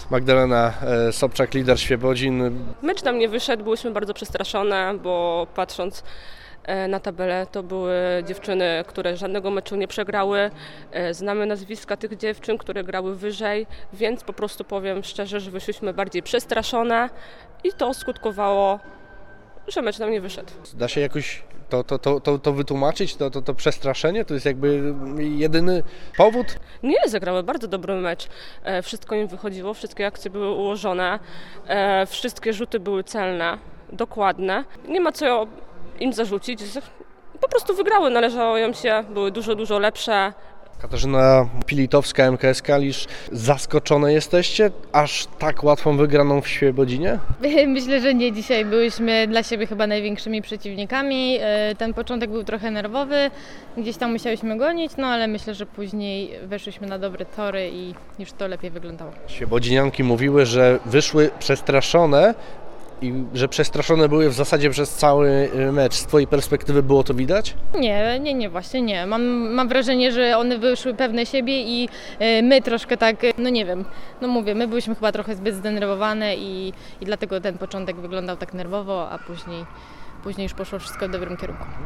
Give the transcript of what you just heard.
Magdalena Sobczak, lider Świebodzin. Mecz nam nie wyszedł, byłyśmy bardzo przestraszone, bo patrząc na tabelę to były dziewczyny, które żadnego meczu nie przegrały. Znamy nazwiska tych dziewczyn, które grały wyżej, więc po prostu powiem szczerze, że wyszliśmy bardziej przestraszone i to skutkowało, że mecz nam nie wyszedł. Da się jakoś to wytłumaczyć, to przestraszenie? To jest jakby jedyny powód? Nie, zagrały bardzo dobry mecz. Wszystko im wychodziło, wszystkie akcje były ułożone, wszystkie rzuty były celne, dokładne. Nie ma co im zarzucić. Po prostu wygrały, należało im się, były dużo lepsze. Katarzyna Pilitowska, MKS Kalisz. Zaskoczone jesteście aż tak łatwą wygraną w Świebodzinie? Myślę, że nie. Dzisiaj byłyśmy dla siebie chyba największymi przeciwnikami. Ten początek był trochę nerwowy, gdzieś tam musiałyśmy gonić, no ale myślę, że później weszłyśmy na dobre tory i już to lepiej wyglądało. Świebodzinianki mówiły, że wyszły przestraszone i że przestraszone były w zasadzie przez cały mecz. Z twojej perspektywy było to widać? Nie, właśnie nie. Mam wrażenie, że one wyszły pewne siebie i my troszkę tak, no nie wiem, no mówię, my byliśmy chyba trochę zbyt zdenerwowane i dlatego ten początek wyglądał tak nerwowo, a później już poszło wszystko w dobrym kierunku.